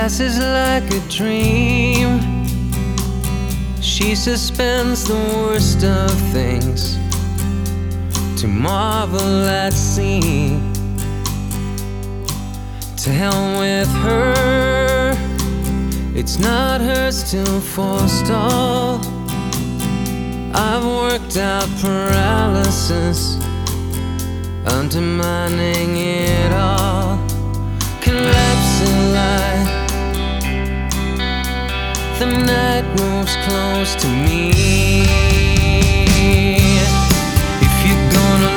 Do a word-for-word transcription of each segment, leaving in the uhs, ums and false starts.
passes like a dream. She suspends the worst of things to marvel at sea. To hell with her, it's not hers to forestall. I've worked out paralysis, undermining it all. Collapsing light, the night moves close to me. If you're gonna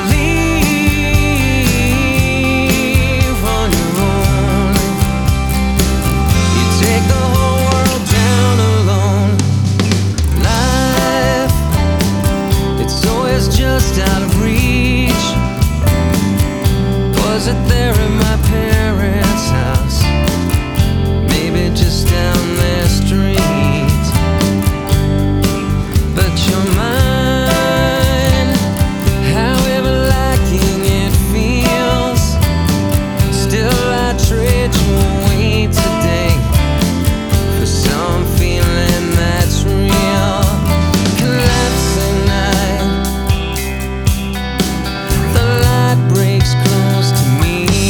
leave on your own, you take the whole world down alone. Life, it's always just out of reach. Was it there in my parents' house? Maybe just down their street. But you're mine, however lacking it feels. Still I trade you away today for some feeling that's real. Collapsing night, the light breaks close to me.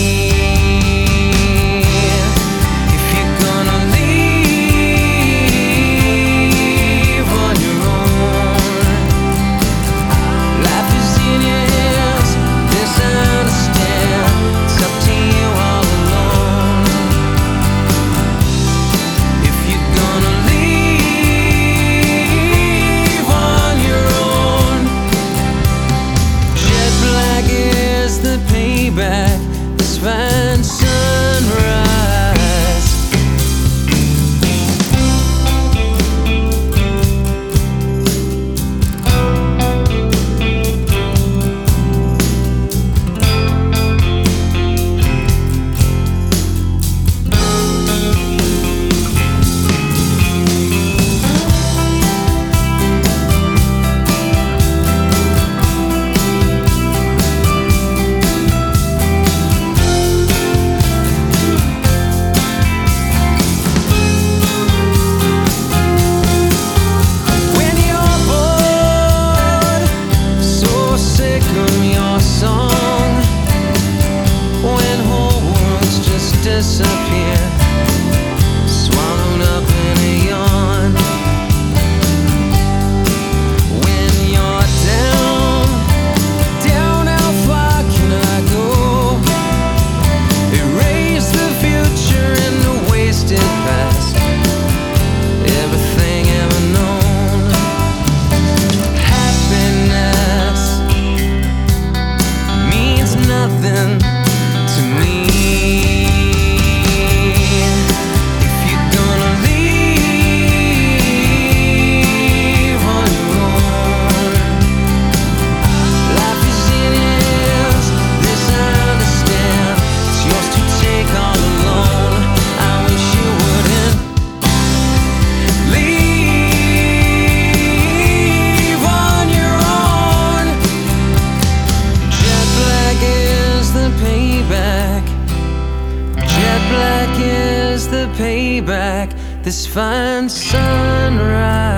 This fine sunrise. Disappear, swallowed up in a yawn. When you're down, down, how far can I go? Erase the future and the wasted past, everything ever known. Happiness means nothing to me. Jet black is the payback, this fine sunrise.